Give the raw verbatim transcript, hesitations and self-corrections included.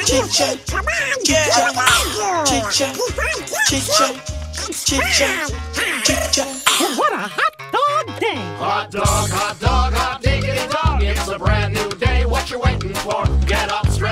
Chicha, chicha, chicha, chicha, chicha, chicha. What a hot dog day! Hot dog, hot dog, hot diggity dog. It's a brand new day. What you waiting for? Get up straight.